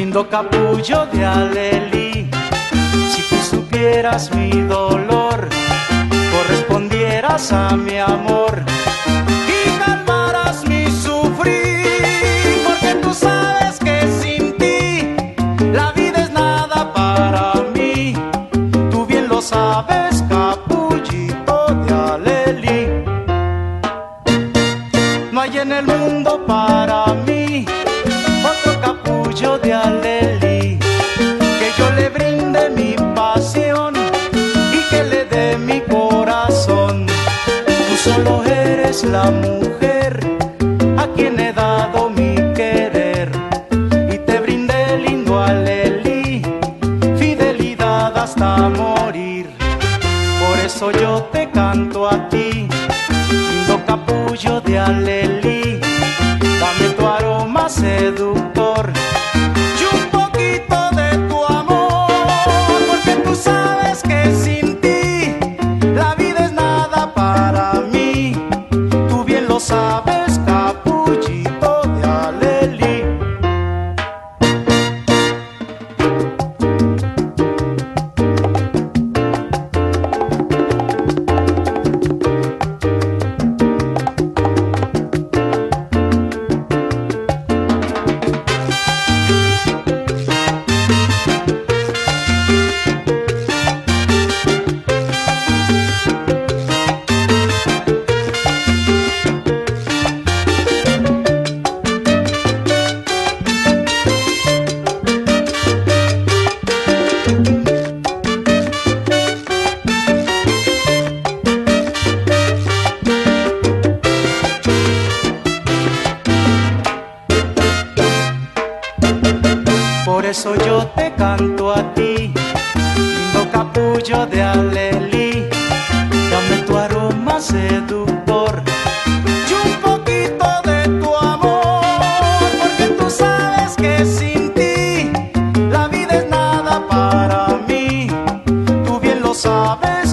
lindo capullo de alelí. Si tú supieras mi dolor, correspondieras a mi amor y calmaras mi sufrir, porque tú sabes que sin ti la vida es nada para mí. Tú bien lo sabes, capullito de alelí. No hay en el mundo para mí otro capullo de alelí, que yo le brinde mi pasión y que le dé mi corazón. Tú solo eres la mujer a quien he dado mi querer, y te brindé lindo alelí, fidelidad hasta morir. Por eso yo te canto a ti, lindo capullo de alelí. Dame tu aroma seductor y un poquito de tu amor, porque tú sabes que sin ti la vida es nada para mí. Tú bien lo sabes, capullito de alelí. Por eso yo te canto a ti, lindo capullo de alelí. Dame tu aroma seductor y un poquito de tu amor, porque tú sabes que sin ti la vida es nada para mí. Tú bien lo sabes,